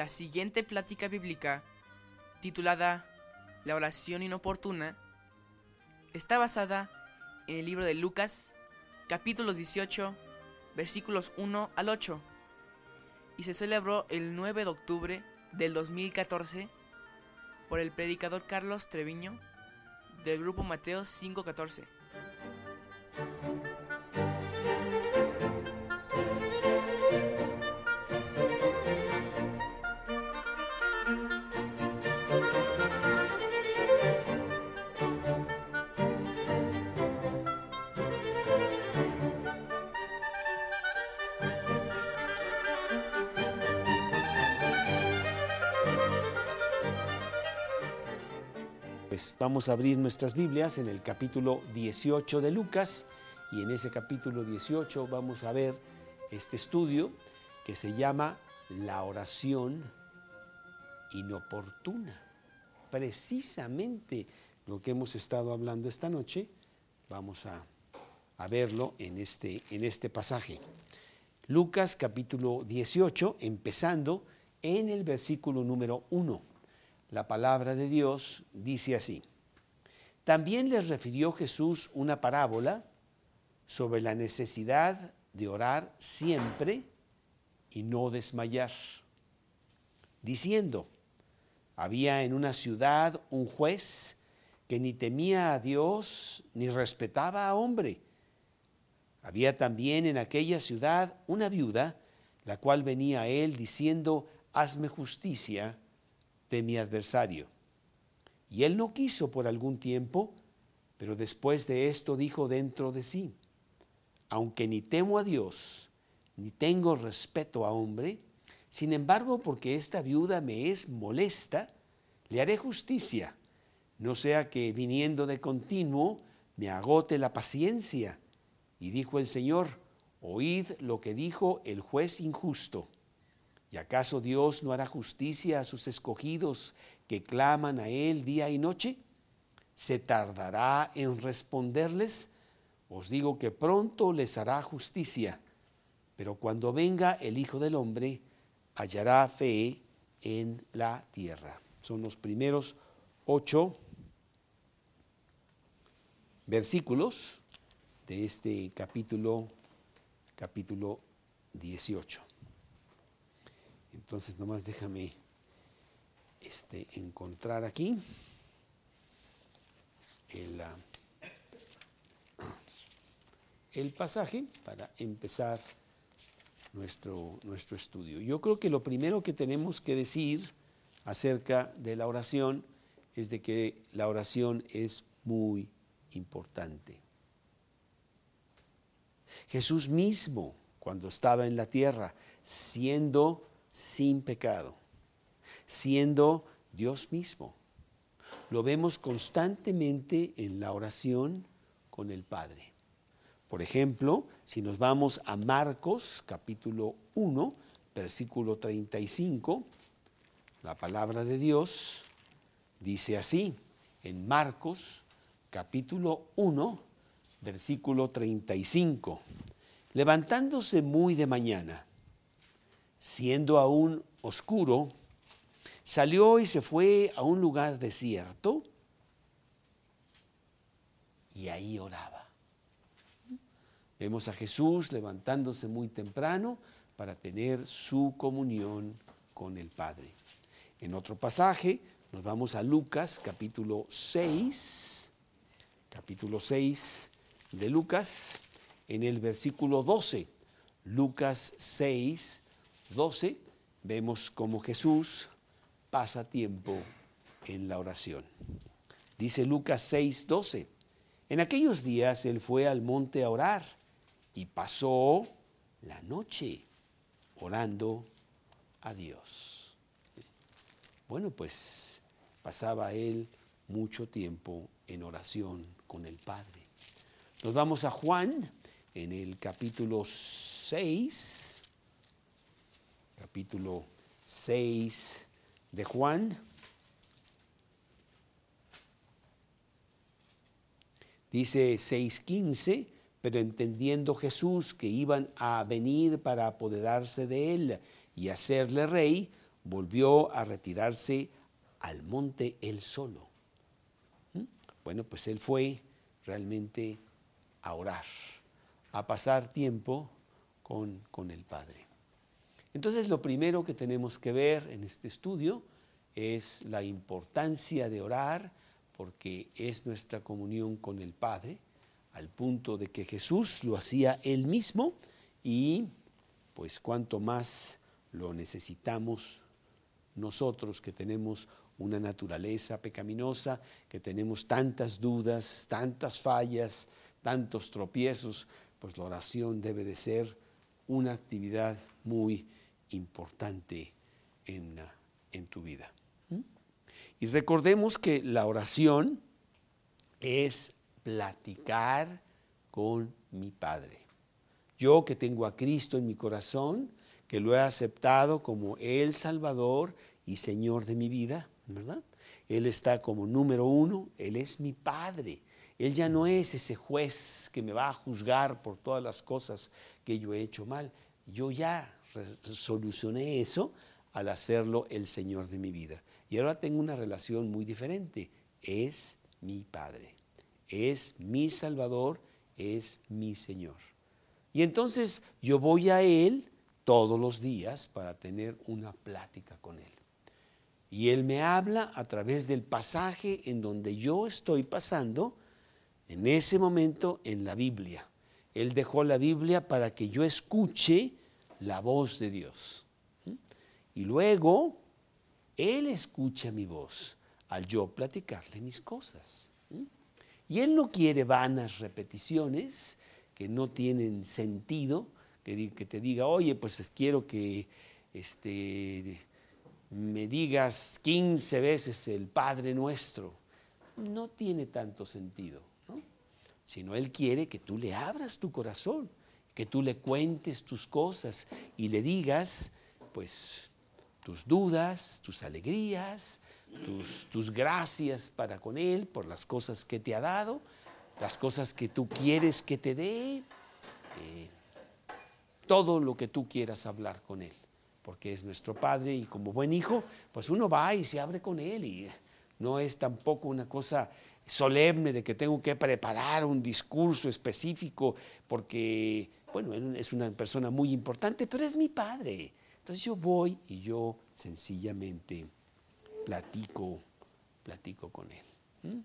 siguiente plática bíblica, titulada La oración inoportuna, está basada en el libro de Lucas, capítulo 18, versículos 1 al 8, y se celebró el 9 de octubre del 2014 por el predicador Carlos Treviño del grupo Mateo 5:14. Pues vamos a abrir nuestras Biblias en el capítulo 18 de Lucas, y en ese capítulo 18 vamos a ver este estudio que se llama la oración inoportuna. Precisamente lo que hemos estado hablando esta noche, vamos a verlo en este pasaje. Lucas capítulo 18, empezando en el versículo número 1. La palabra de Dios dice así: También les refirió Jesús una parábola sobre la necesidad de orar siempre y no desmayar, diciendo: había en una ciudad un juez que ni temía a Dios ni respetaba a hombre. Había también en aquella ciudad una viuda, la cual venía a él diciendo: hazme justicia de mi adversario. Y él no quiso por algún tiempo, pero después de esto dijo dentro de sí: aunque ni temo a Dios, ni tengo respeto a hombre, sin embargo, porque esta viuda me es molesta, le haré justicia, no sea que viniendo de continuo me agote la paciencia. Y dijo el Señor: oíd lo que dijo el juez injusto. ¿Y acaso Dios no hará justicia a sus escogidos que claman a Él día y noche? ¿Se tardará en responderles? Os digo que pronto les hará justicia. Pero cuando venga el Hijo del Hombre, hallará fe en la tierra. Son los primeros 8 versículos de este capítulo 18. Entonces nomás déjame encontrar aquí el pasaje para empezar nuestro estudio. Yo creo que lo primero que tenemos que decir acerca de la oración es de que la oración es muy importante. Jesús mismo, cuando estaba en la tierra, siendo sin pecado, siendo Dios mismo, lo vemos constantemente en la oración con el Padre. Por ejemplo, si nos vamos a Marcos capítulo 1, versículo 35, la palabra de Dios dice así, en Marcos capítulo 1, versículo 35. Levantándose muy de mañana, siendo aún oscuro, salió y se fue a un lugar desierto y ahí oraba. Vemos a Jesús levantándose muy temprano para tener su comunión con el Padre. En otro pasaje nos vamos a Lucas capítulo 6 de Lucas, en el versículo 12. Lucas 6, 12, vemos cómo Jesús pasa tiempo en la oración. Dice Lucas 6, 12, en aquellos días él fue al monte a orar y pasó la noche orando a Dios. Bueno, pues pasaba él mucho tiempo en oración con el Padre. Nos vamos a Juan en el capítulo 6 de Juan. Dice 6:15, pero entendiendo Jesús que iban a venir para apoderarse de él y hacerle rey, volvió a retirarse al monte él solo. Bueno, pues él fue realmente a orar, a pasar tiempo con el Padre. Entonces, lo primero que tenemos que ver en este estudio es la importancia de orar, porque es nuestra comunión con el Padre, al punto de que Jesús lo hacía él mismo, y pues cuanto más lo necesitamos nosotros, que tenemos una naturaleza pecaminosa, que tenemos tantas dudas, tantas fallas, tantos tropiezos, pues la oración debe de ser una actividad muy importante en tu vida. Y recordemos que la oración es platicar con mi Padre. Yo que tengo a Cristo en mi corazón, que lo he aceptado como el Salvador y Señor de mi vida, ¿verdad? Él está como número uno, Él es mi Padre. Él ya no es ese juez que me va a juzgar por todas las cosas que yo he hecho mal. Yo ya solucioné eso al hacerlo el Señor de mi vida. Y ahora tengo una relación muy diferente. Es mi Padre, es mi Salvador, es mi Señor. Y entonces yo voy a Él todos los días para tener una plática con Él. Y Él me habla a través del pasaje en donde yo estoy pasando en ese momento en la Biblia. Él dejó la Biblia para que yo escuche la voz de Dios. Y luego Él escucha mi voz al yo platicarle mis cosas. Y Él no quiere vanas repeticiones que no tienen sentido, que te diga, oye, pues quiero que me digas 15 veces el Padre Nuestro. No tiene tanto sentido, ¿no? Sino Él quiere que tú le abras tu corazón, que tú le cuentes tus cosas y le digas, pues, tus dudas, tus alegrías, tus gracias para con Él por las cosas que te ha dado, las cosas que tú quieres que te dé, todo lo que tú quieras hablar con Él, porque es nuestro Padre y como buen hijo, pues uno va y se abre con Él y no es tampoco una cosa solemne de que tengo que preparar un discurso específico porque, bueno, Él es una persona muy importante, pero es mi Padre. Entonces yo voy y yo sencillamente platico con Él.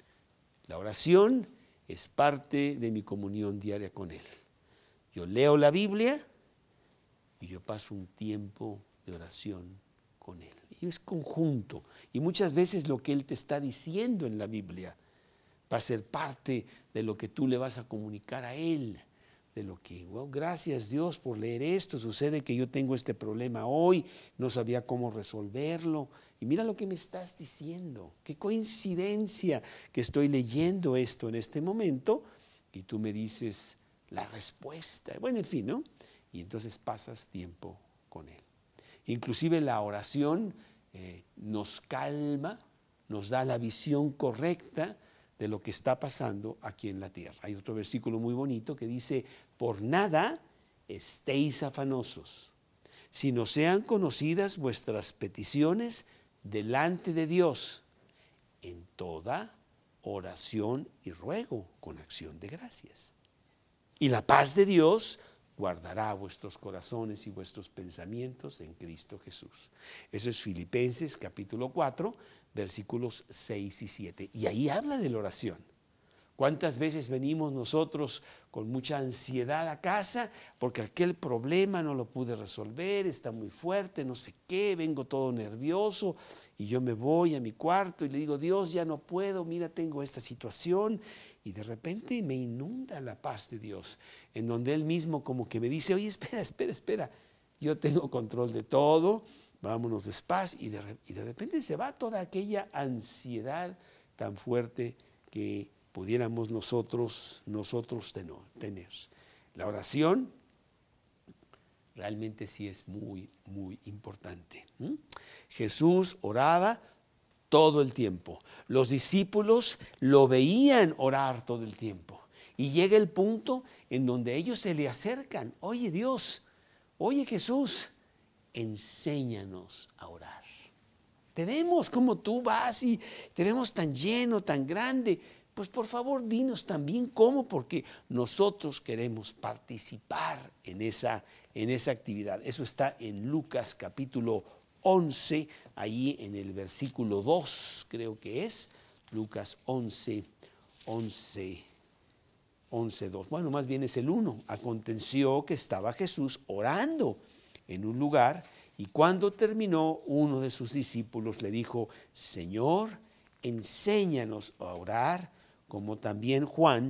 La oración es parte de mi comunión diaria con Él. Yo leo la Biblia y yo paso un tiempo de oración con Él. Y es conjunto. Y muchas veces lo que Él te está diciendo en la Biblia va a ser parte de lo que tú le vas a comunicar a Él. De lo que, wow, gracias Dios por leer esto. Sucede que yo tengo este problema hoy, no sabía cómo resolverlo. Y mira lo que me estás diciendo. Qué coincidencia que estoy leyendo esto en este momento y tú me dices la respuesta. Bueno, en fin, ¿no? Y entonces pasas tiempo con Él. Inclusive la oración nos calma, nos da la visión correcta de lo que está pasando aquí en la tierra. Hay otro versículo muy bonito que dice, por nada estéis afanosos, sino sean conocidas vuestras peticiones delante de Dios, en toda oración y ruego con acción de gracias. Y la paz de Dios guardará vuestros corazones y vuestros pensamientos en Cristo Jesús. Eso es Filipenses capítulo 4, versículos 6 y 7. Y ahí habla de la oración. ¿Cuántas veces venimos nosotros con mucha ansiedad a casa porque aquel problema no lo pude resolver, está muy fuerte, no sé qué, vengo todo nervioso y yo me voy a mi cuarto y le digo, Dios, ya no puedo, mira, tengo esta situación y de repente me inunda la paz de Dios, en donde Él mismo como que me dice, oye, espera, yo tengo control de todo, vámonos despacio y de repente se va toda aquella ansiedad tan fuerte que pudiéramos nosotros tener. La oración realmente sí es muy, muy importante. Jesús oraba todo el tiempo. Los discípulos lo veían orar todo el tiempo. Y llega el punto en donde ellos se le acercan. Oye Dios, oye Jesús, enséñanos a orar. Te vemos como tú vas y te vemos tan lleno, tan grande. Pues por favor, dinos también cómo, porque nosotros queremos participar en esa actividad. Eso está en Lucas capítulo 11, ahí en el versículo 2, creo que es. Lucas 11, 2. Bueno, más bien es el 1. Aconteció que estaba Jesús orando en un lugar y cuando terminó, uno de sus discípulos le dijo: Señor, enséñanos a orar, como también Juan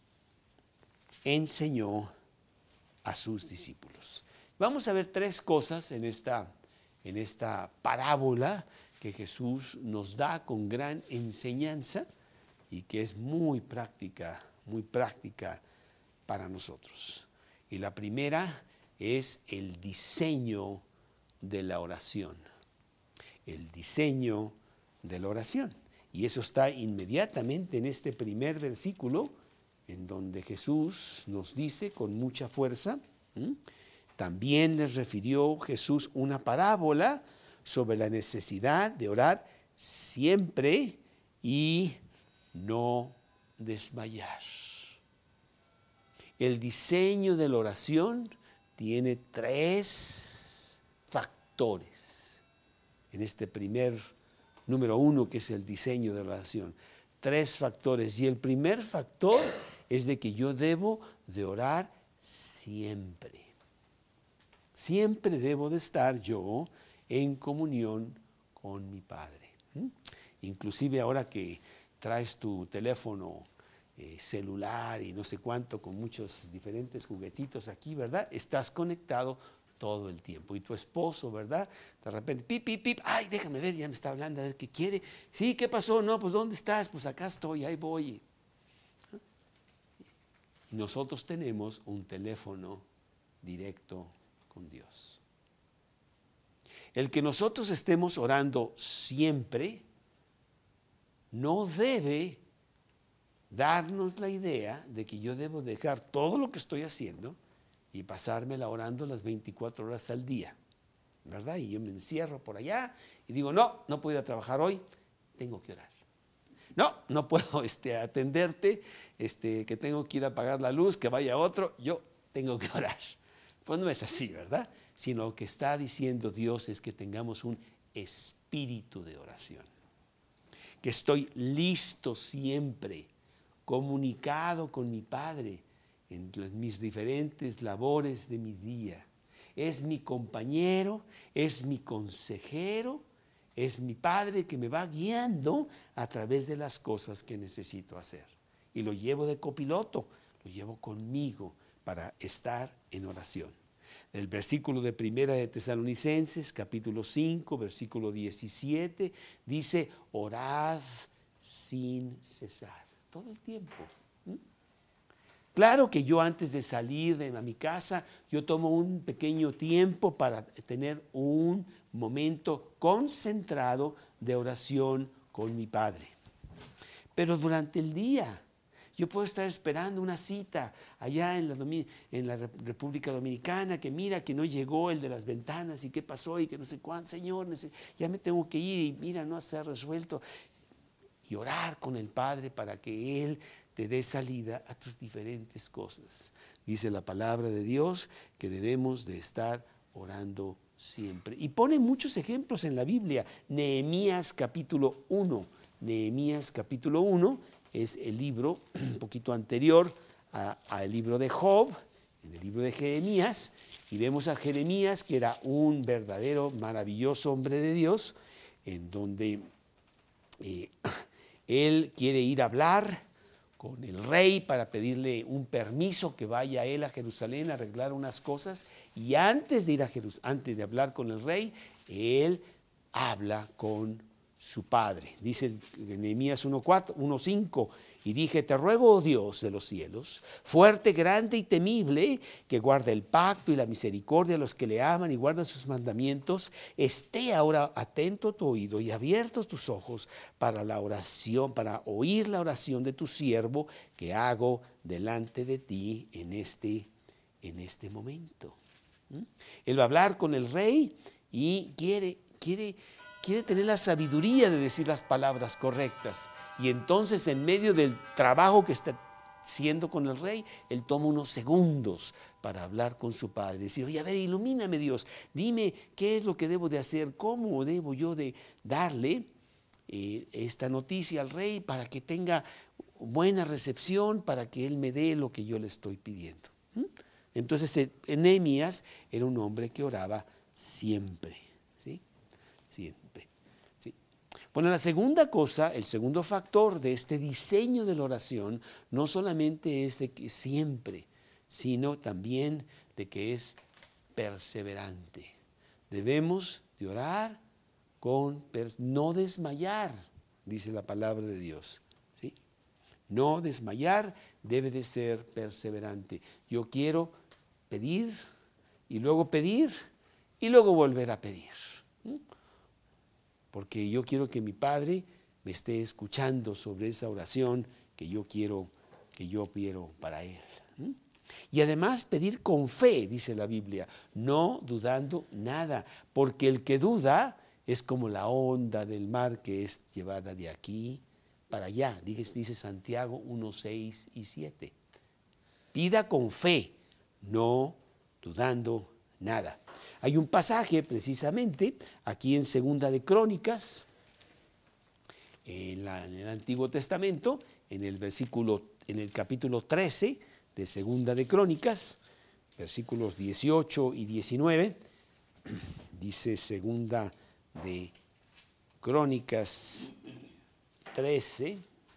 enseñó a sus discípulos. Vamos a ver tres cosas en esta parábola que Jesús nos da con gran enseñanza y que es muy práctica para nosotros. Y la primera es el diseño de la oración. El diseño de la oración. Y eso está inmediatamente en este primer versículo, en donde Jesús nos dice con mucha fuerza. También les refirió Jesús una parábola sobre la necesidad de orar siempre y no desmayar. El diseño de la oración tiene tres factores. En este primer número 1, que es el diseño de la oración. Tres factores. Y el primer factor es de que yo debo de orar siempre. Siempre debo de estar yo en comunión con mi Padre. Inclusive ahora que traes tu teléfono celular y no sé cuánto, con muchos diferentes juguetitos aquí, ¿verdad? Estás conectado todo el tiempo. Y tu esposo, ¿verdad? De repente, pip, pip, pip, ay, déjame ver, ya me está hablando, a ver qué quiere. Sí, ¿qué pasó? No, pues ¿dónde estás? Pues acá estoy, ahí voy. Nosotros tenemos un teléfono directo con Dios. El que nosotros estemos orando siempre no debe darnos la idea de que yo debo dejar todo lo que estoy haciendo y pasármela orando las 24 horas al día, ¿verdad? Y yo me encierro por allá y digo, no puedo ir a trabajar hoy, tengo que orar. No puedo atenderte, que tengo que ir a apagar la luz, que vaya otro, yo tengo que orar. Pues no es así, ¿verdad? Sino lo que está diciendo Dios es que tengamos un espíritu de oración. Que estoy listo siempre, comunicado con mi Padre en mis diferentes labores de mi día. Es mi compañero, es mi consejero, es mi Padre que me va guiando a través de las cosas que necesito hacer. Y lo llevo de copiloto, lo llevo conmigo para estar en oración. El versículo de Primera de Tesalonicenses, capítulo 5, versículo 17, dice, orad sin cesar, todo el tiempo. Claro que yo antes de salir de mi casa, yo tomo un pequeño tiempo para tener un momento concentrado de oración con mi Padre. Pero durante el día, yo puedo estar esperando una cita allá en la República Dominicana, que mira que no llegó el de las ventanas y qué pasó y que no sé cuánto, Señor, ya me tengo que ir y mira, no se ha resuelto. Y orar con el Padre para que Él te dé salida a tus diferentes cosas. Dice la palabra de Dios que debemos de estar orando siempre. Y pone muchos ejemplos en la Biblia. Nehemías capítulo 1. Nehemías capítulo 1 es el libro un poquito anterior al libro de Job, en el libro de Jeremías. Y vemos a Jeremías, que era un verdadero, maravilloso hombre de Dios, en donde él quiere ir a hablar con el rey para pedirle un permiso que vaya él a Jerusalén a arreglar unas cosas. Y antes de ir antes de hablar con el rey, él habla con su padre. Dice en Nehemías 1:5, y dije, te ruego, oh Dios de los cielos, fuerte, grande y temible, que guarda el pacto y la misericordia a los que le aman y guardan sus mandamientos, esté ahora atento tu oído y abiertos tus ojos para la oración, para oír la oración de tu siervo que hago delante de ti en este momento. Él va a hablar con el rey y quiere tener la sabiduría de decir las palabras correctas. Y entonces, en medio del trabajo que está haciendo con el rey, él toma unos segundos para hablar con su padre. Decir, oye, a ver, ilumíname, Dios, dime qué es lo que debo de hacer, cómo debo yo de darle esta noticia al rey para que tenga buena recepción, para que él me dé lo que yo le estoy pidiendo. Entonces, Nehemías era un hombre que oraba siempre, ¿sí? Siempre. ¿Sí? Bueno, la segunda cosa, el segundo factor de este diseño de la oración, no solamente es de que siempre, sino también de que es perseverante. Debemos de orar no desmayar, dice la palabra de Dios. ¿Sí? No desmayar, debe de ser perseverante. Yo quiero pedir y luego volver a pedir. Porque yo quiero que mi Padre me esté escuchando sobre esa oración que yo quiero para Él. Y además pedir con fe, dice la Biblia, no dudando nada, porque el que duda es como la onda del mar que es llevada de aquí para allá, dice Santiago 1, 6 y 7. Pida con fe, no dudando nada. Hay un pasaje precisamente aquí en Segunda de Crónicas, en el Antiguo Testamento, en el capítulo 13 de Segunda de Crónicas, versículos 18 y 19, dice Segunda de Crónicas 13,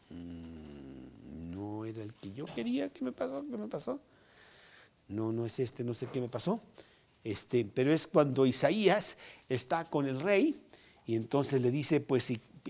no era el que yo quería. ¿Qué me pasó? No es este, no sé qué me pasó. Pero es cuando Isaías está con el rey y entonces le dice, pues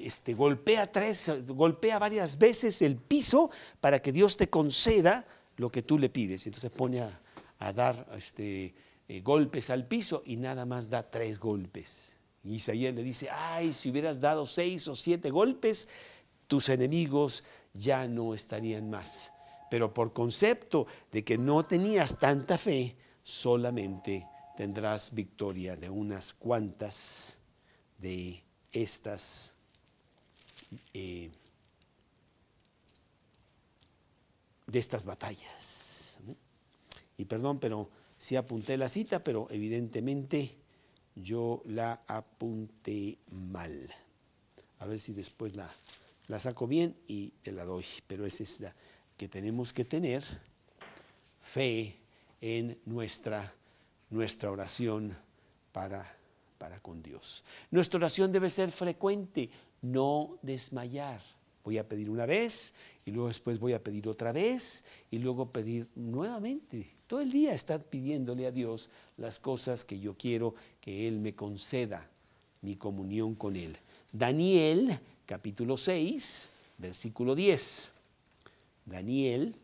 golpea varias veces el piso para que Dios te conceda lo que tú le pides. Entonces pone a dar golpes al piso y nada más da 3 golpes. Y Isaías le dice, ay, si hubieras dado 6 o 7 golpes, tus enemigos ya no estarían más. Pero por concepto de que no tenías tanta fe, solamente tendrás victoria de unas cuantas de estas batallas. Y perdón, pero sí apunté la cita, pero evidentemente yo la apunté mal. A ver si después la saco bien y te la doy. Pero esa es la que tenemos que tener, fe en nuestra oración para con Dios. Nuestra oración debe ser frecuente, no desmayar. Voy a pedir una vez y luego después voy a pedir otra vez y luego pedir nuevamente. Todo el día estar pidiéndole a Dios las cosas que yo quiero que Él me conceda, mi comunión con Él. Daniel, capítulo 6, versículo 10. Daniel,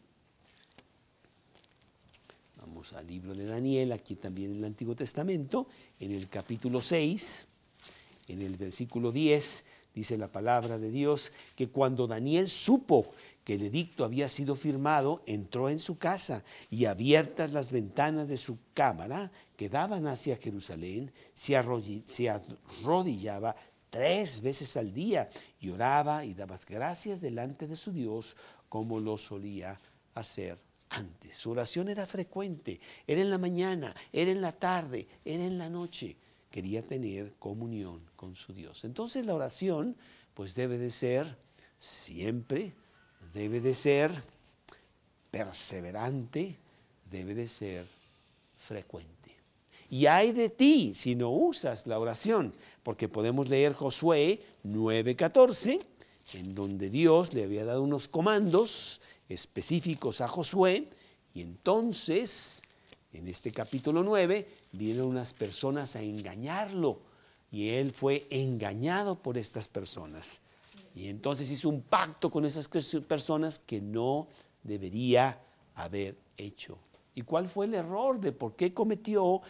vamos al libro de Daniel, aquí también en el Antiguo Testamento, en el capítulo 6, en el versículo 10, dice la palabra de Dios que cuando Daniel supo que el edicto había sido firmado, entró en su casa y abiertas las ventanas de su cámara que daban hacia Jerusalén, se arrodillaba 3 veces al día y oraba y daba gracias delante de su Dios como lo solía hacer antes. Su oración era frecuente, era en la mañana, era en la tarde, era en la noche. Quería tener comunión con su Dios. Entonces la oración pues debe de ser siempre, debe de ser perseverante, debe de ser frecuente. Y hay de ti si no usas la oración, porque podemos leer Josué 9:14, en donde Dios le había dado unos comandos específicos a Josué, y entonces en este capítulo 9 vienen unas personas a engañarlo y él fue engañado por estas personas. Y entonces hizo un pacto con esas personas que no debería haber hecho. ¿Y cuál fue el error de por qué cometió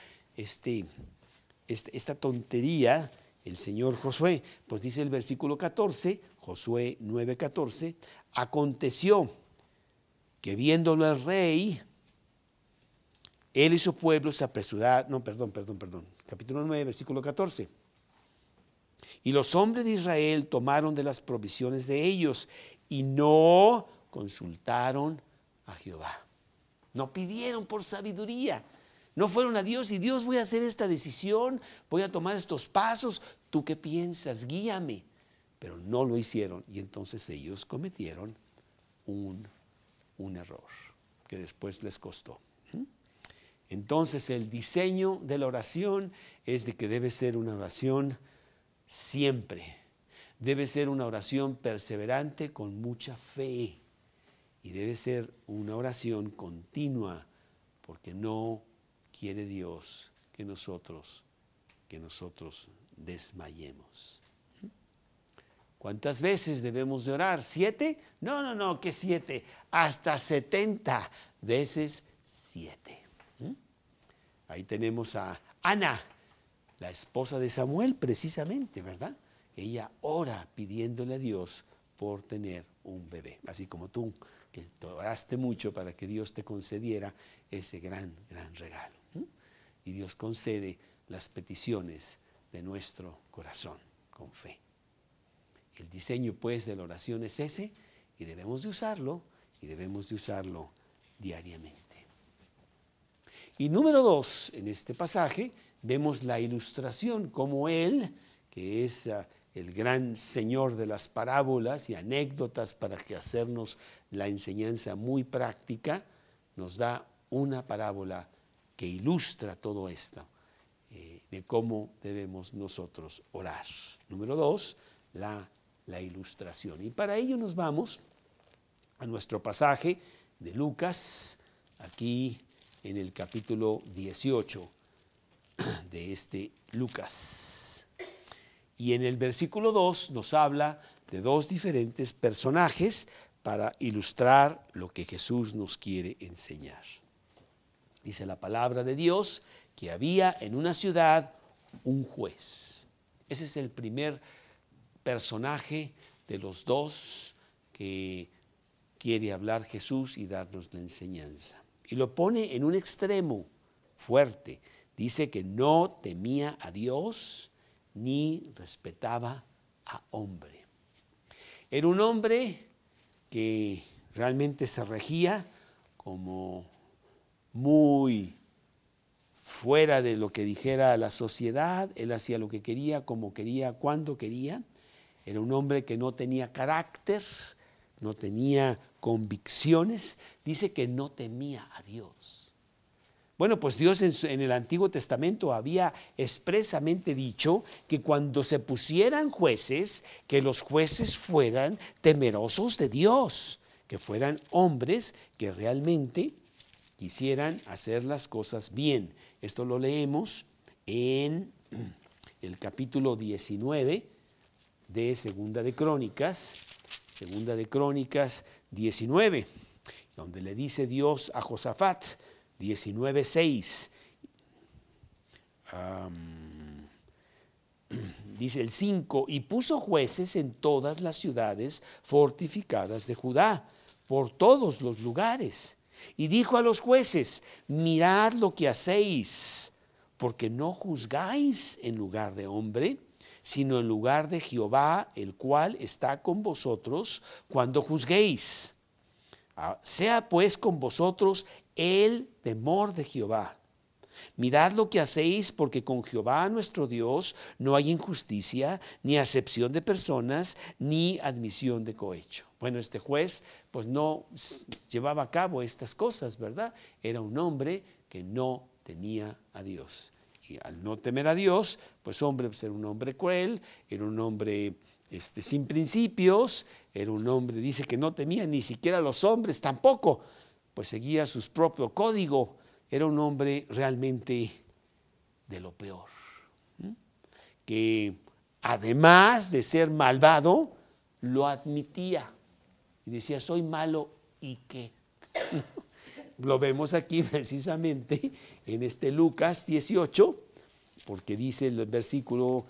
esta tontería el señor Josué? Pues dice el versículo 14, Josué 9:14, aconteció que viéndolo el rey Él y su pueblo se apresuraron, capítulo 9, versículo 14. Y los hombres de Israel tomaron de las provisiones de ellos y no consultaron a Jehová. No pidieron por sabiduría. No fueron a Dios y Dios, voy a hacer esta decisión, voy a tomar estos pasos. ¿Tú qué piensas? Guíame. Pero no lo hicieron y entonces ellos cometieron un error que después les costó. Entonces el diseño de la oración es de que debe ser una oración siempre. Debe ser una oración perseverante con mucha fe y debe ser una oración continua porque no quiere Dios que nosotros desmayemos. ¿Cuántas veces debemos de orar? ¿7? No, ¿qué 7? Hasta 70 veces 7. Ahí tenemos a Ana, la esposa de Samuel, precisamente, ¿verdad? Ella ora pidiéndole a Dios por tener un bebé, así como tú, que oraste mucho para que Dios te concediera ese gran regalo. Y Dios concede las peticiones de nuestro corazón con fe. El diseño, pues, de la oración es ese y debemos de usarlo diariamente. Y número 2, en este pasaje vemos la ilustración, como Él, que es el gran Señor de las parábolas y anécdotas para que hacernos la enseñanza muy práctica, nos da una parábola que ilustra todo esto, de cómo debemos nosotros orar. Número 2, la ilustración. Y para ello nos vamos a nuestro pasaje de Lucas, aquí en el capítulo 18 de este Lucas. Y en el versículo 2 nos habla de dos diferentes personajes para ilustrar lo que Jesús nos quiere enseñar. Dice la palabra de Dios que había en una ciudad un juez. Ese es el primer personaje de los dos que quiere hablar Jesús y darnos la enseñanza. Y lo pone en un extremo fuerte. Dice que no temía a Dios ni respetaba a hombre. Era un hombre que realmente se regía como muy fuera de lo que dijera la sociedad. Él hacía lo que quería, como quería, cuando quería. Era un hombre que no tenía carácter, no tenía convicciones. Dice que no temía a Dios. Bueno, pues Dios en el Antiguo Testamento había expresamente dicho que cuando se pusieran jueces, que los jueces fueran temerosos de Dios, que fueran hombres que realmente quisieran hacer las cosas bien. Esto lo leemos en el capítulo 19 de Segunda de Crónicas 19, donde le dice Dios a Josafat, 19:6. Dice el 5, y puso jueces en todas las ciudades fortificadas de Judá, por todos los lugares. Y dijo a los jueces, mirad lo que hacéis, porque no juzgáis en lugar de hombre, sino en lugar de Jehová, el cual está con vosotros cuando juzguéis. Sea pues con vosotros el temor de Jehová. Mirad lo que hacéis, porque con Jehová nuestro Dios no hay injusticia, ni acepción de personas, ni admisión de cohecho. Bueno, este juez pues no llevaba a cabo estas cosas, ¿verdad? Era un hombre que no temía a Dios. Y al no temer a Dios, pues era un hombre cruel, era un hombre sin principios, era un hombre, dice que no temía ni siquiera a los hombres tampoco, pues seguía su propio código. Era un hombre realmente de lo peor, que además de ser malvado, lo admitía y decía, soy malo, ¿y qué? Lo vemos aquí precisamente en este Lucas 18, porque dice el versículo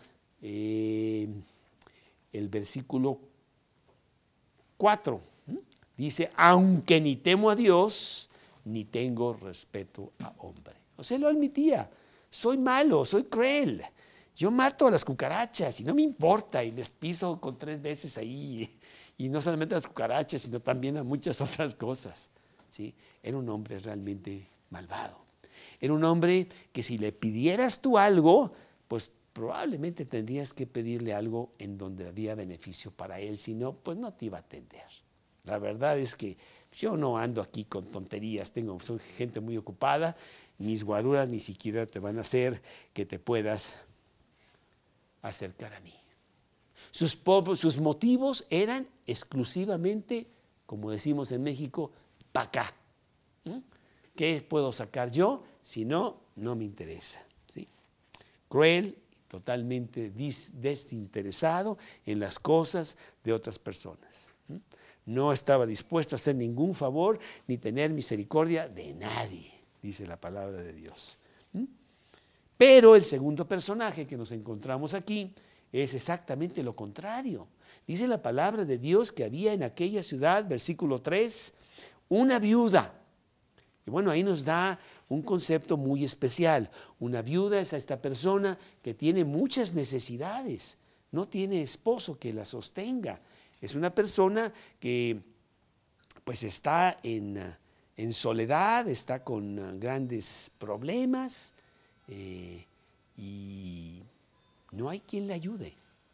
4, dice, aunque ni temo a Dios, ni tengo respeto a hombre. O sea, lo admitía. Soy malo, soy cruel. Yo mato a las cucarachas y no me importa y les piso con 3 veces ahí. Y no solamente a las cucarachas, sino también a muchas otras cosas. ¿Sí? Era un hombre realmente malvado. Era un hombre que si le pidieras tú algo, pues probablemente tendrías que pedirle algo en donde había beneficio para él, si no, pues no te iba a atender. La verdad es que yo no ando aquí con tonterías, soy gente muy ocupada, mis guaruras ni siquiera te van a hacer que te puedas acercar a mí. Sus motivos eran exclusivamente, como decimos en México, pa' acá. ¿Qué puedo sacar yo? Si no, no me interesa. ¿Sí? Cruel, totalmente desinteresado en las cosas de otras personas. No estaba dispuesto a hacer ningún favor ni tener misericordia de nadie, dice la palabra de Dios. Pero el segundo personaje que nos encontramos aquí es exactamente lo contrario. Dice la palabra de Dios que había en aquella ciudad, versículo 3, una viuda. Y bueno, ahí nos da un concepto muy especial. Una viuda es a esta persona que tiene muchas necesidades, no tiene esposo que la sostenga. Es una persona que pues está en soledad, está con grandes problemas y no hay quien le ayude.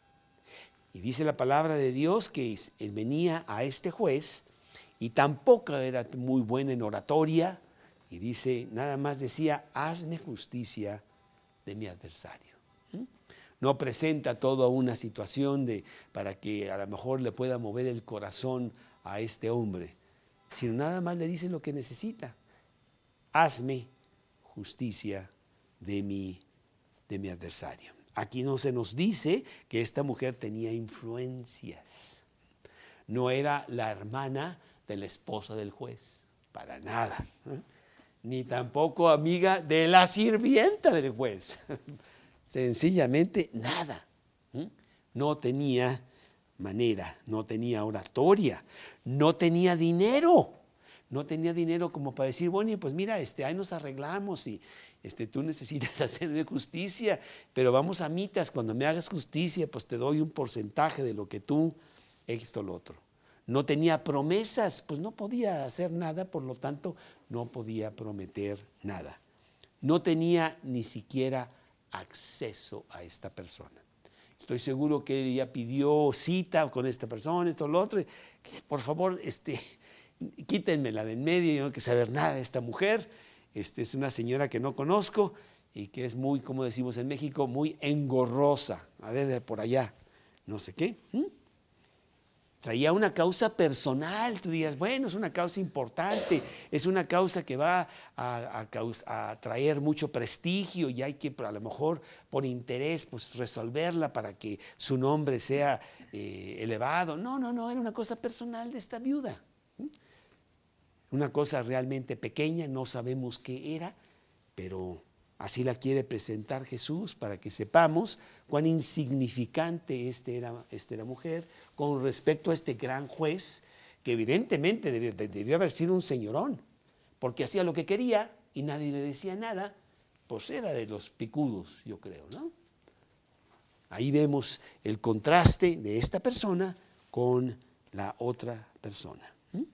Y dice la palabra de Dios que él venía a este juez y tampoco era muy buena en oratoria. Y dice, nada más decía, hazme justicia de mi adversario. No presenta toda una situación para que a lo mejor le pueda mover el corazón a este hombre, sino nada más le dice lo que necesita. Hazme justicia de mi adversario. Aquí no se nos dice que esta mujer tenía influencias. No era la hermana de la esposa del juez, para nada. Ni tampoco amiga de la sirvienta del juez. Sencillamente nada. No tenía manera, no tenía oratoria, no tenía dinero. No tenía dinero como para decir, bueno, pues mira, ahí nos arreglamos y tú necesitas hacerme justicia, pero vamos a mitas, cuando me hagas justicia, pues te doy un porcentaje de lo que tú, esto, lo otro. No tenía promesas, pues no podía hacer nada, por lo tanto no podía prometer nada. No tenía ni siquiera acceso a esta persona. Estoy seguro que ella pidió cita con esta persona, esto, lo otro. Por favor, quítenmela de en medio, yo no quiero saber nada de esta mujer. Es una señora que no conozco y que es muy, como decimos en México, muy engorrosa. A ver, por allá, no sé qué. Traía una causa personal, tú digas, bueno, es una causa importante, es una causa que va a traer mucho prestigio y hay que a lo mejor por interés pues resolverla para que su nombre sea elevado. No, era una cosa personal de esta viuda. Una cosa realmente pequeña, no sabemos qué era, pero así la quiere presentar Jesús para que sepamos cuán insignificante era mujer con respecto a este gran juez que evidentemente debió haber sido un señorón, porque hacía lo que quería y nadie le decía nada, pues era de los picudos, yo creo, ¿no? Ahí vemos el contraste de esta persona con la otra persona.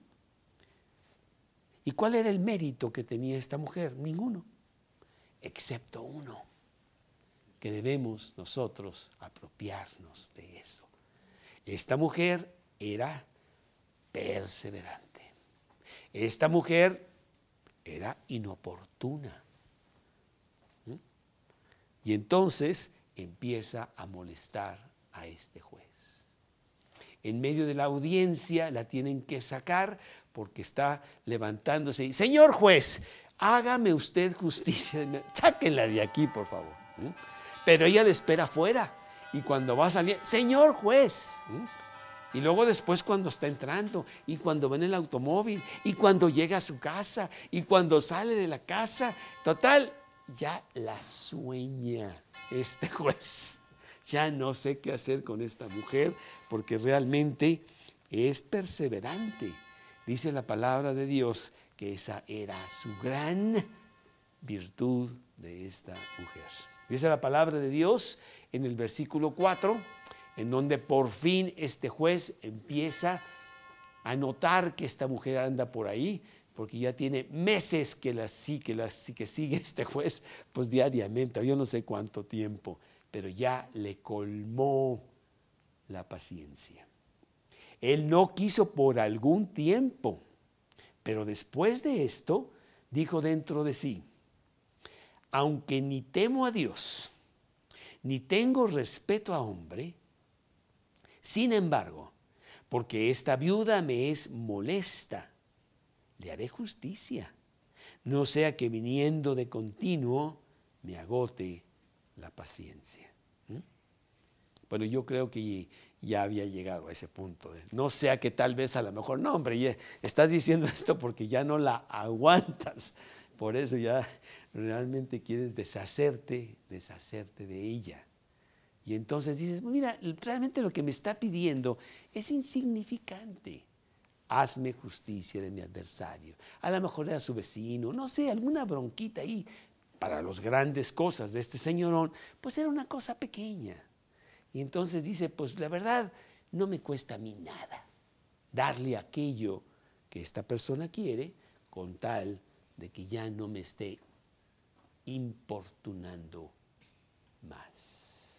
¿Y cuál era el mérito que tenía esta mujer? Ninguno, excepto uno, que debemos nosotros apropiarnos de eso. Esta mujer era perseverante. Esta mujer era inoportuna. Y entonces empieza a molestar a este juez. En medio de la audiencia la tienen que sacar porque está levantándose y, señor juez, hágame usted justicia. Sáquenla de aquí, por favor. Pero ella le espera afuera y cuando va a salir, señor juez. Y luego después cuando está entrando y cuando va en el automóvil y cuando llega a su casa y cuando sale de la casa, total, ya la sueña este juez. Ya no sé qué hacer con esta mujer porque realmente es perseverante. Dice la palabra de Dios que esa era su gran virtud de esta mujer. Dice la palabra de Dios en el versículo 4, en donde por fin este juez empieza a notar que esta mujer anda por ahí, porque ya tiene meses que sigue este juez, pues diariamente, yo no sé cuánto tiempo, pero ya le colmó la paciencia. Él no quiso por algún tiempo, pero después de esto dijo dentro de sí: aunque ni temo a Dios, ni tengo respeto a hombre, sin embargo, porque esta viuda me es molesta, le haré justicia, no sea que viniendo de continuo me agote la paciencia. Bueno, yo creo que ya había llegado a ese punto. No sea que tal vez a lo mejor, no hombre, ya estás diciendo esto porque ya no la aguantas. Por eso ya realmente quieres deshacerte de ella. Y entonces dices, mira, realmente lo que me está pidiendo es insignificante. Hazme justicia de mi adversario. A lo mejor era su vecino, no sé, alguna bronquita ahí. Para las grandes cosas de este señorón, pues era una cosa pequeña. Y entonces dice, pues la verdad no me cuesta a mí nada darle aquello que esta persona quiere, con tal de que ya no me esté importunando más.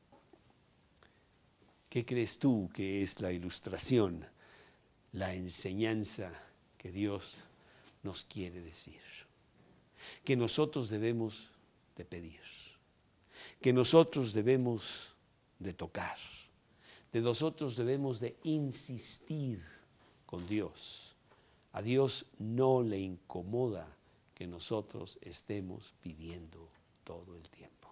¿Qué crees tú que es la ilustración, la enseñanza que Dios nos quiere decir? Que nosotros debemos de pedir, que nosotros debemos de tocar, de nosotros debemos de insistir con Dios. A Dios no le incomoda que nosotros estemos pidiendo todo el tiempo.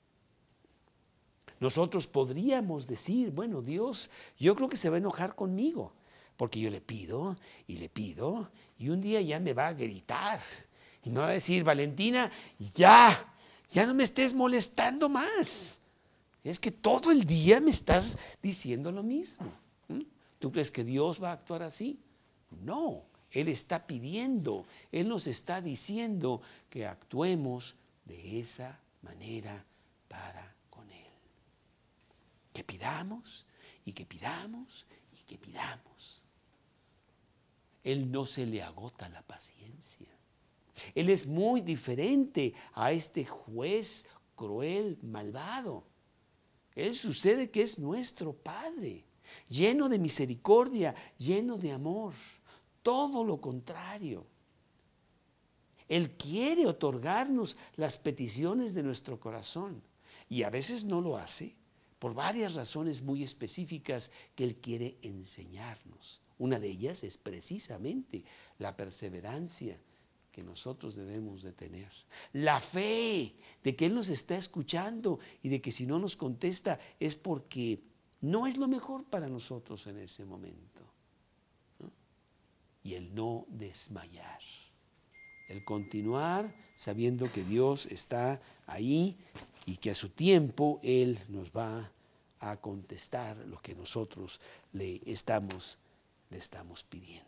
Nosotros podríamos decir, bueno, Dios, yo creo que se va a enojar conmigo, porque yo le pido, y un día ya me va a gritar, y me va a decir, Valentina, ya no me estés molestando más. Es que todo el día me estás diciendo lo mismo. ¿Tú crees que Dios va a actuar así? No, Él está pidiendo, Él nos está diciendo que actuemos de esa manera para con Él. Que pidamos y que pidamos y que pidamos. Él no se le agota la paciencia. Él es muy diferente a este juez cruel, malvado. Él sucede que es nuestro Padre, lleno de misericordia, lleno de amor, todo lo contrario. Él quiere otorgarnos las peticiones de nuestro corazón y a veces no lo hace por varias razones muy específicas que Él quiere enseñarnos. Una de ellas es precisamente la perseverancia que nosotros debemos de tener. La fe de que Él nos está escuchando y de que si no nos contesta es porque no es lo mejor para nosotros en ese momento, ¿no? Y el no desmayar, el continuar sabiendo que Dios está ahí y que a su tiempo Él nos va a contestar lo que nosotros le estamos pidiendo.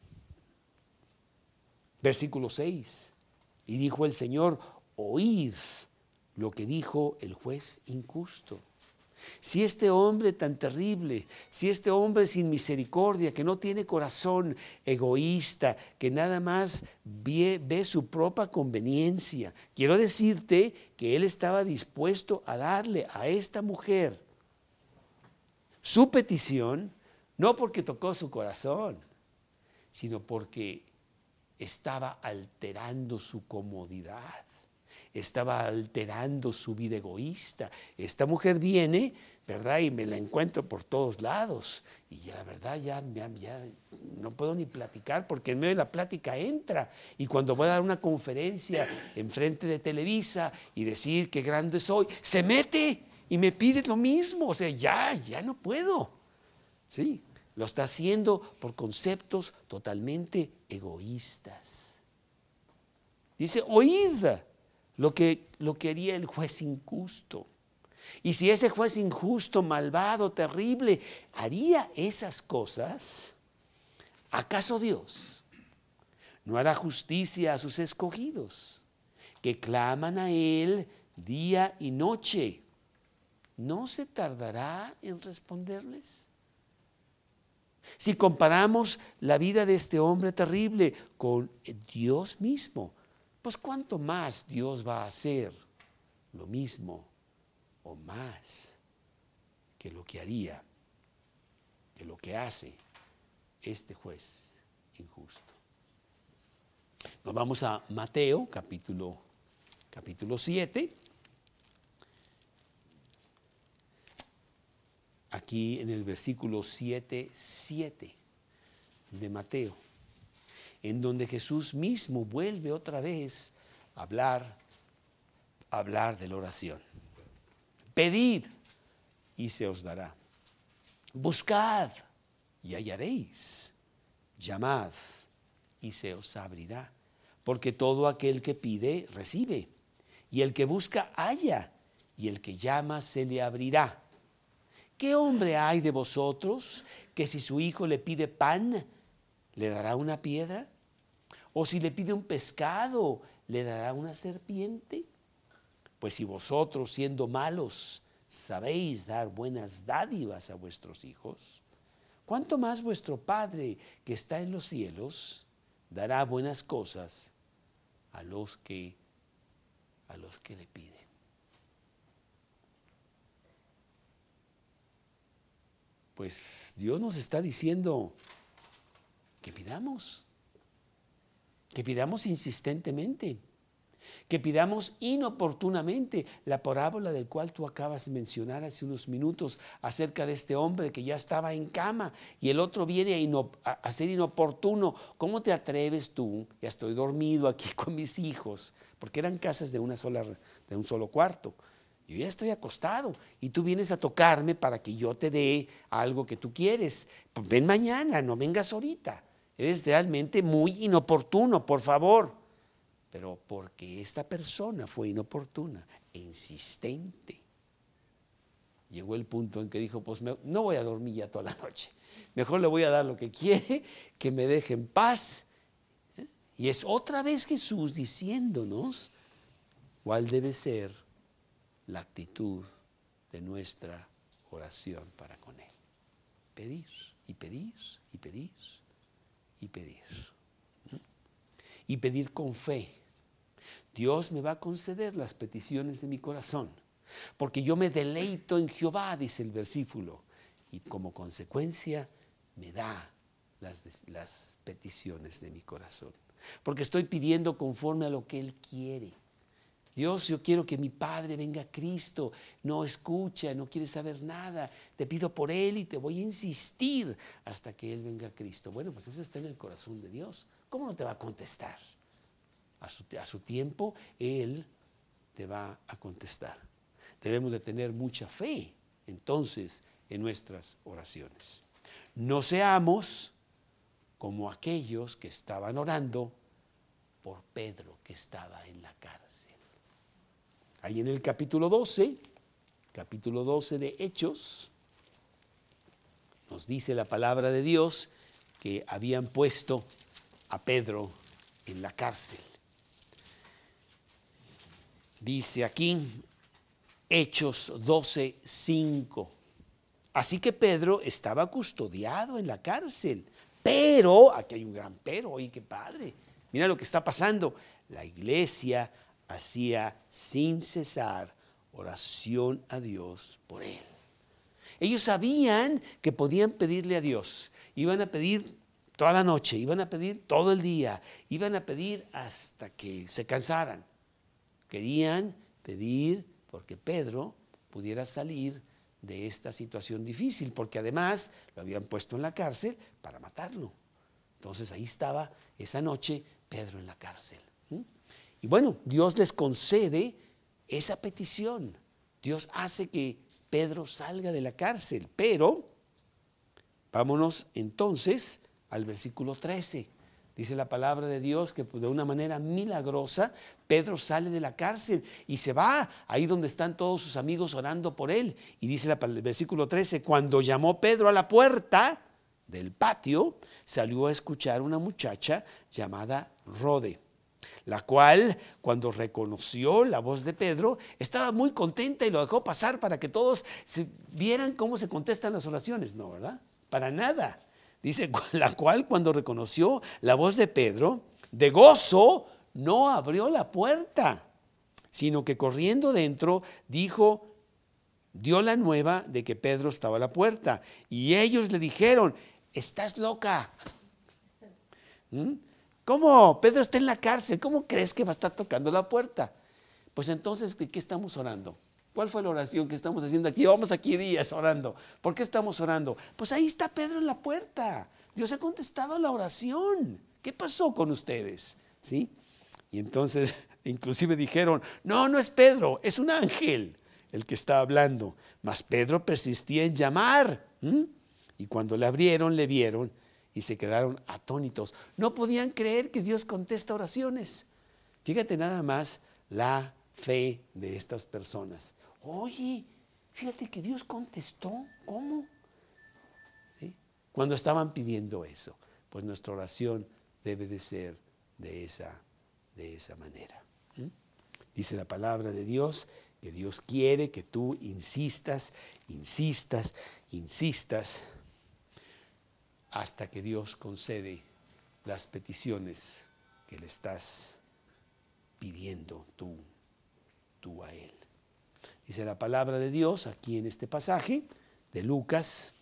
Versículo 6. Y dijo el Señor, oíd lo que dijo el juez injusto. Si este hombre tan terrible, si este hombre sin misericordia, que no tiene corazón, egoísta, que nada más ve su propia conveniencia, quiero decirte que él estaba dispuesto a darle a esta mujer su petición, no porque tocó su corazón, sino porque estaba alterando su comodidad, estaba alterando su vida egoísta. Esta mujer viene, ¿verdad? Y me la encuentro por todos lados. Y ya, la verdad ya no puedo ni platicar porque en medio de la plática entra. Y cuando voy a dar una conferencia enfrente de Televisa y decir qué grande soy, se mete y me pide lo mismo. O sea, ya no puedo. Sí, lo está haciendo por conceptos totalmente egoístas. Dice, oíd lo que haría el juez injusto. Y si ese juez injusto, malvado, terrible, haría esas cosas, ¿acaso Dios No hará justicia a sus escogidos, que claman a Él día y noche. ¿No se tardará en responderles? Si comparamos la vida de este hombre terrible con Dios mismo, pues cuánto más Dios va a hacer lo mismo o más que lo que haría, que lo que hace este juez injusto. Nos vamos a Mateo capítulo 7. Aquí en el versículo 7:7 de Mateo, en donde Jesús mismo vuelve otra vez a hablar de la oración. Pedid y se os dará. Buscad y hallaréis. Llamad y se os abrirá. Porque todo aquel que pide, recibe. Y el que busca, halla. Y el que llama, se le abrirá. ¿Qué hombre hay de vosotros que si su hijo le pide pan, le dará una piedra? ¿O si le pide un pescado, le dará una serpiente? Pues si vosotros, siendo malos, sabéis dar buenas dádivas a vuestros hijos, ¿cuánto más vuestro Padre que está en los cielos dará buenas cosas a los que le piden? Pues Dios nos está diciendo que pidamos insistentemente, que pidamos inoportunamente. La parábola del cual tú acabas de mencionar hace unos minutos acerca de este hombre que ya estaba en cama y el otro viene a ser inoportuno. ¿Cómo te atreves tú? Ya estoy dormido aquí con mis hijos, porque eran casas de un solo cuarto. Yo ya estoy acostado y tú vienes a tocarme para que yo te dé algo que tú quieres. Pues ven mañana, no vengas ahorita. Eres realmente muy inoportuno, por favor. Pero porque esta persona fue inoportuna e insistente, llegó el punto en que dijo, pues no voy a dormir ya toda la noche. Mejor le voy a dar lo que quiere, que me deje en paz. Y es otra vez Jesús diciéndonos cuál debe ser la actitud de nuestra oración para con Él. Pedir y pedir y pedir y pedir. Y pedir con fe. Dios me va a conceder las peticiones de mi corazón, porque yo me deleito en Jehová, dice el versículo, y como consecuencia me da las peticiones de mi corazón, porque estoy pidiendo conforme a lo que Él quiere. Dios, yo quiero que mi Padre venga a Cristo. No escucha, no quiere saber nada. Te pido por Él y te voy a insistir hasta que Él venga a Cristo. Bueno, pues eso está en el corazón de Dios. ¿Cómo no te va a contestar? A su tiempo, Él te va a contestar. Debemos de tener mucha fe, entonces, en nuestras oraciones. No seamos como aquellos que estaban orando por Pedro, que estaba en la cárcel. Ahí en el capítulo 12 de Hechos, nos dice la palabra de Dios que habían puesto a Pedro en la cárcel. Dice aquí, Hechos 12:5. Así que Pedro estaba custodiado en la cárcel. Pero, aquí hay un gran pero, oye, qué padre. Mira lo que está pasando. La iglesia hacía sin cesar oración a Dios por él. Ellos sabían que podían pedirle a Dios. Iban a pedir toda la noche, iban a pedir todo el día, iban a pedir hasta que se cansaran. Querían pedir porque Pedro pudiera salir de esta situación difícil, porque además lo habían puesto en la cárcel para matarlo. Entonces ahí estaba esa noche Pedro en la cárcel. Y bueno, Dios les concede esa petición. Dios hace que Pedro salga de la cárcel, pero vámonos entonces al versículo 13. Dice la palabra de Dios que de una manera milagrosa Pedro sale de la cárcel y se va ahí donde están todos sus amigos orando por él. Y dice el versículo 13, cuando llamó Pedro a la puerta, del patio salió a escuchar una muchacha llamada Rode, la cual, cuando reconoció la voz de Pedro, estaba muy contenta y lo dejó pasar para que todos vieran cómo se contestan las oraciones. No, ¿verdad? Para nada. Dice, la cual, cuando reconoció la voz de Pedro, de gozo, no abrió la puerta, sino que corriendo dentro, dio la nueva de que Pedro estaba a la puerta. Y ellos le dijeron, estás loca. ¿Cómo? Pedro está en la cárcel. ¿Cómo crees que va a estar tocando la puerta? Pues entonces, ¿de qué estamos orando? ¿Cuál fue la oración que estamos haciendo aquí? Vamos aquí días orando. ¿Por qué estamos orando? Pues ahí está Pedro en la puerta. Dios ha contestado la oración. ¿Qué pasó con ustedes? ¿Sí? Y entonces, inclusive dijeron, no, no es Pedro, es un ángel el que está hablando. Mas Pedro persistía en llamar. Y cuando le abrieron, le vieron y se quedaron atónitos. No podían creer que Dios contesta oraciones. Fíjate nada más la fe de estas personas. Oye, fíjate que Dios contestó. ¿Cómo? ¿Sí? Cuando estaban pidiendo eso, pues nuestra oración debe de ser de esa manera. Dice la palabra de Dios que Dios quiere que tú insistas hasta que Dios concede las peticiones que le estás pidiendo tú a Él. Dice la palabra de Dios aquí en este pasaje de Lucas,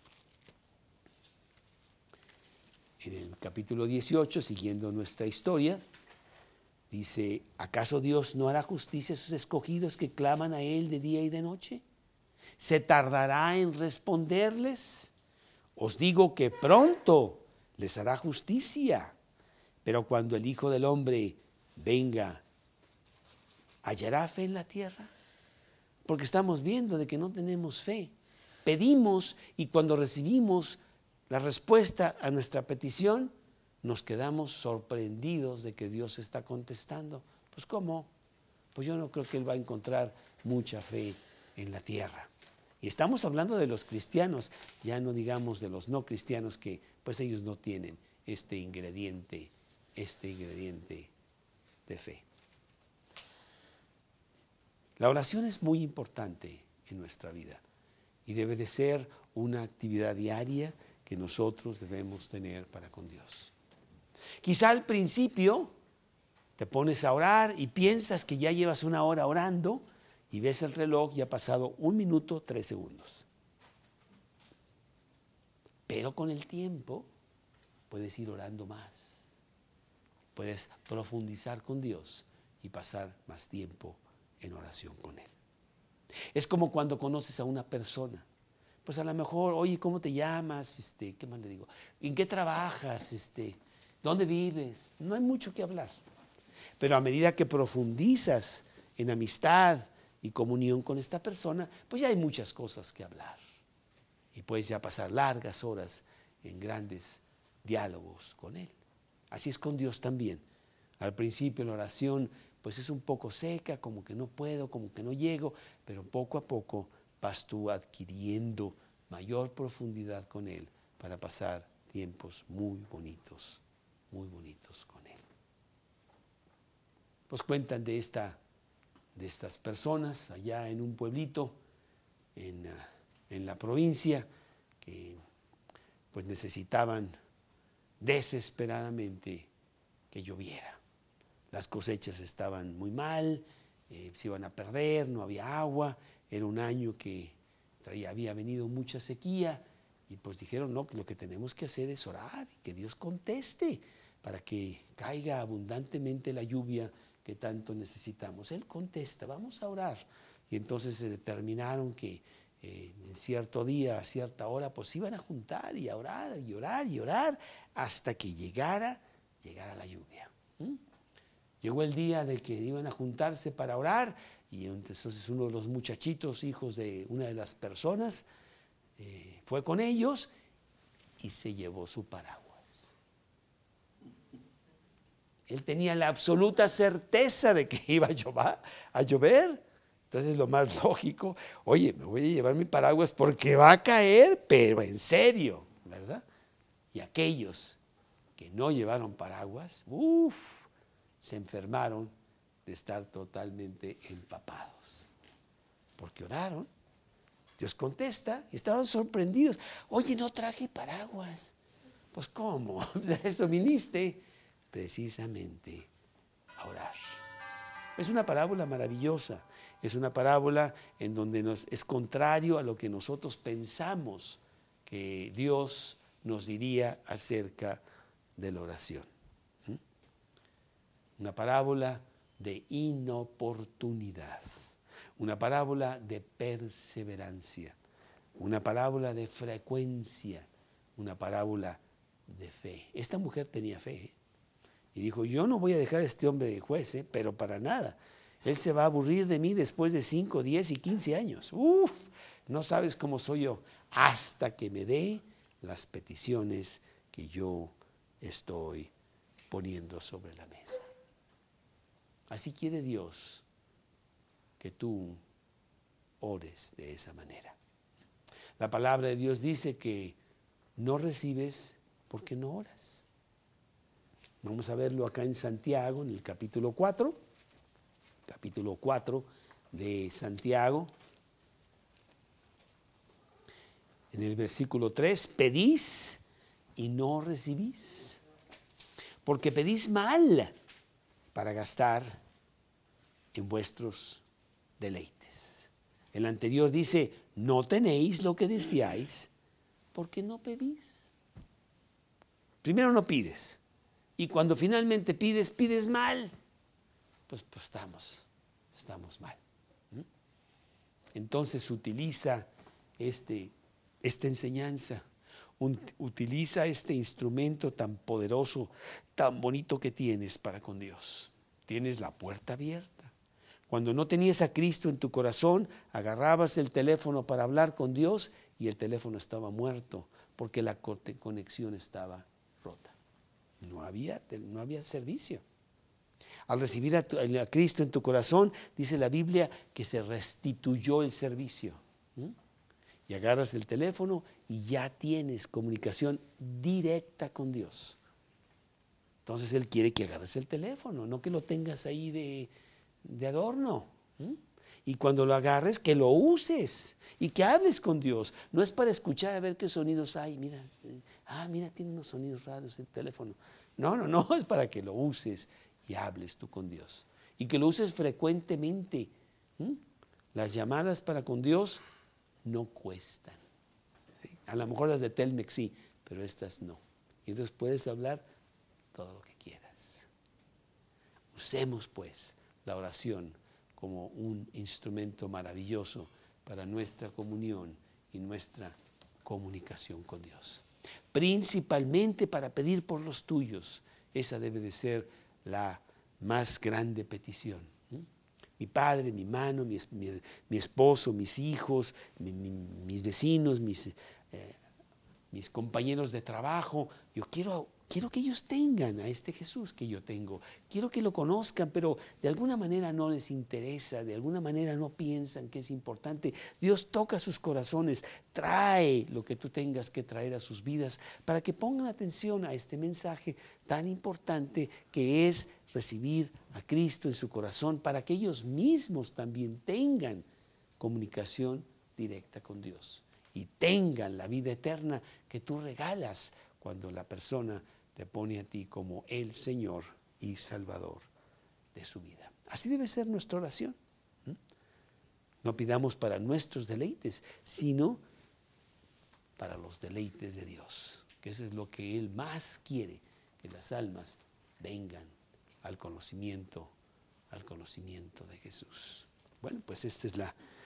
en el capítulo 18, siguiendo nuestra historia, dice, ¿acaso Dios no hará justicia a sus escogidos que claman a Él de día y de noche? ¿Se tardará en responderles? Os digo que pronto les hará justicia. Pero cuando el Hijo del Hombre venga, ¿hallará fe en la tierra? Porque estamos viendo de que no tenemos fe. Pedimos y cuando recibimos la respuesta a nuestra petición, nos quedamos sorprendidos de que Dios está contestando. Pues ¿cómo? Pues yo no creo que Él va a encontrar mucha fe en la tierra. Y estamos hablando de los cristianos, ya no digamos de los no cristianos que pues ellos no tienen este ingrediente de fe. La oración es muy importante en nuestra vida y debe de ser una actividad diaria que nosotros debemos tener para con Dios. Quizá al principio te pones a orar y piensas que ya llevas una hora orando y ves el reloj y ha pasado 1 minuto 3 segundos. Pero con el tiempo puedes ir orando más. Puedes profundizar con Dios y pasar más tiempo en oración con Él. Es como cuando conoces a una persona. Pues a lo mejor, oye, ¿cómo te llamas? ¿Qué más le digo? ¿En qué trabajas? ¿Dónde vives? No hay mucho que hablar. Pero a medida que profundizas en amistad y comunión con esta persona, pues ya hay muchas cosas que hablar. Y puedes ya pasar largas horas en grandes diálogos con Él. Así es con Dios también. Al principio la oración pues es un poco seca, como que no puedo, como que no llego, pero poco a poco vas tú adquiriendo mayor profundidad con Él para pasar tiempos muy bonitos con Él. Pues cuentan de estas personas allá en un pueblito en la provincia que pues necesitaban desesperadamente que lloviera. Las cosechas estaban muy mal, se iban a perder, no había agua, era un año que había venido mucha sequía y pues dijeron, no, lo que tenemos que hacer es orar y que Dios conteste para que caiga abundantemente la lluvia que tanto necesitamos. Él contesta, vamos a orar. Y entonces se determinaron que en cierto día, a cierta hora, pues iban a juntar y a orar y orar y orar hasta que llegara la lluvia. Llegó el día de que iban a juntarse para orar y entonces uno de los muchachitos, hijos de una de las personas, fue con ellos y se llevó su paraguas. Él tenía la absoluta certeza de que iba a llover. Entonces lo más lógico, oye, me voy a llevar mi paraguas porque va a caer, pero en serio, ¿verdad? Y aquellos que no llevaron paraguas, se enfermaron de estar totalmente empapados. Porque oraron, Dios contesta y estaban sorprendidos. Oye, no traje paraguas. Pues ¿cómo? Eso viniste precisamente a orar. Es una parábola maravillosa. Es una parábola en donde es contrario a lo que nosotros pensamos que Dios nos diría acerca de la oración. Una parábola de inoportunidad, una parábola de perseverancia, una parábola de frecuencia, una parábola de fe. Esta mujer tenía fe y dijo, yo no voy a dejar a este hombre de juez, pero para nada. Él se va a aburrir de mí después de 5, 10 y 15 años. No sabes cómo soy yo, hasta que me dé las peticiones que yo estoy poniendo sobre la mesa. Así quiere Dios que tú ores de esa manera. La palabra de Dios dice que no recibes porque no oras. Vamos a verlo acá en Santiago, en el capítulo 4 de Santiago. En el versículo 3, pedís y no recibís, porque pedís mal para gastar en vuestros deleites. El anterior dice, no tenéis lo que deseáis, porque no pedís. Primero no pides, y cuando finalmente pides mal, pues estamos mal. Entonces utiliza esta enseñanza, utiliza este instrumento tan poderoso, tan bonito que tienes para con Dios. Tienes la puerta abierta. Cuando no tenías a Cristo en tu corazón, agarrabas el teléfono para hablar con Dios y el teléfono estaba muerto porque la conexión estaba rota. No había servicio. Al recibir a Cristo en tu corazón, dice la Biblia que se restituyó el servicio. Y agarras el teléfono y ya tienes comunicación directa con Dios. Entonces Él quiere que agarres el teléfono, no que lo tengas ahí de adorno. Y cuando lo agarres, que lo uses y que hables con Dios. No es para escuchar a ver qué sonidos hay. Mira, tiene unos sonidos raros el teléfono. No, es para que lo uses y hables tú con Dios. Y que lo uses frecuentemente. Las llamadas para con Dios no cuestan. A lo mejor las de Telmex sí, pero estas no. Y entonces puedes hablar todo lo que quieras. Usemos pues la oración como un instrumento maravilloso para nuestra comunión y nuestra comunicación con Dios. Principalmente para pedir por los tuyos. Esa debe de ser la más grande petición. Mi padre, mi mano, mi esposo, mis hijos, mis vecinos, mis compañeros de trabajo. Yo quiero que ellos tengan a este Jesús que yo tengo. Quiero que lo conozcan, pero de alguna manera no les interesa, de alguna manera no piensan que es importante. Dios toca sus corazones, trae lo que tú tengas que traer a sus vidas para que pongan atención a este mensaje tan importante que es recibir a Cristo en su corazón para que ellos mismos también tengan comunicación directa con Dios y tengan la vida eterna que tú regalas cuando la persona te pone a ti como el Señor y Salvador de su vida. Así debe ser nuestra oración. No pidamos para nuestros deleites, sino para los deleites de Dios, que eso es lo que Él más quiere, que las almas vengan al conocimiento de Jesús. Bueno, pues esta es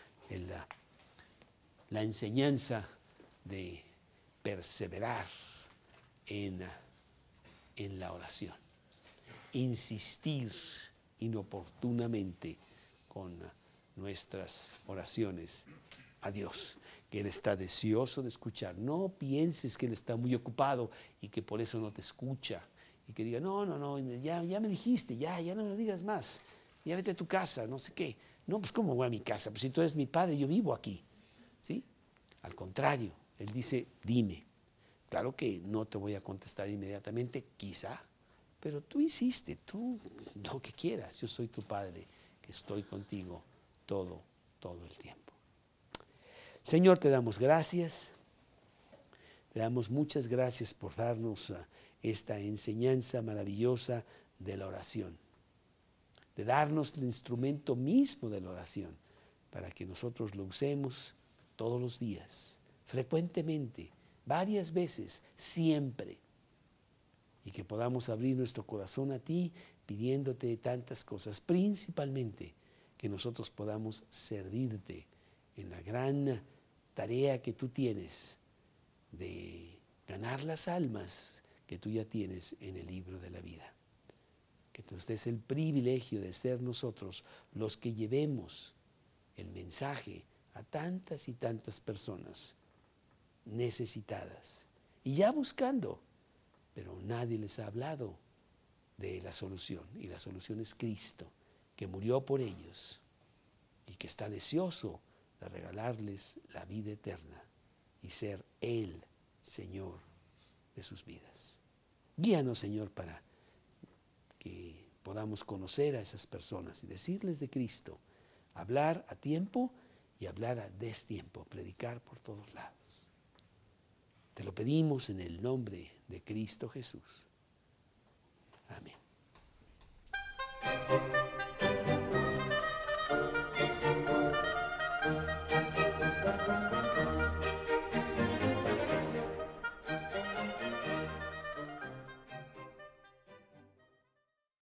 la enseñanza de perseverar en la oración, insistir inoportunamente con nuestras oraciones a Dios, que Él está deseoso de escuchar. No pienses que Él está muy ocupado y que por eso no te escucha y que diga, no, ya me dijiste, ya no me lo digas más, ya vete a tu casa, no sé qué. No, pues ¿cómo voy a mi casa? Pues si tú eres mi padre, yo vivo aquí, ¿sí? Al contrario, Él dice, dime, Claro que no te voy a contestar inmediatamente, quizá, pero tú hiciste, tú lo que quieras. Yo soy tu Padre, que estoy contigo todo el tiempo. Señor, te damos gracias. Te damos muchas gracias por darnos esta enseñanza maravillosa de la oración, de darnos el instrumento mismo de la oración, para que nosotros lo usemos todos los días, frecuentemente, varias veces, siempre, y que podamos abrir nuestro corazón a ti pidiéndote tantas cosas, principalmente que nosotros podamos servirte en la gran tarea que tú tienes de ganar las almas que tú ya tienes en el libro de la vida. Que nos des el privilegio de ser nosotros los que llevemos el mensaje a tantas y tantas personas necesitadas y ya buscando, pero nadie les ha hablado de la solución, y la solución es Cristo, que murió por ellos y que está deseoso de regalarles la vida eterna y ser Él Señor de sus vidas. Guíanos, Señor, para que podamos conocer a esas personas y decirles de Cristo, hablar a tiempo y hablar a destiempo, predicar por todos lados. Te lo pedimos en el nombre de Cristo Jesús. Amén.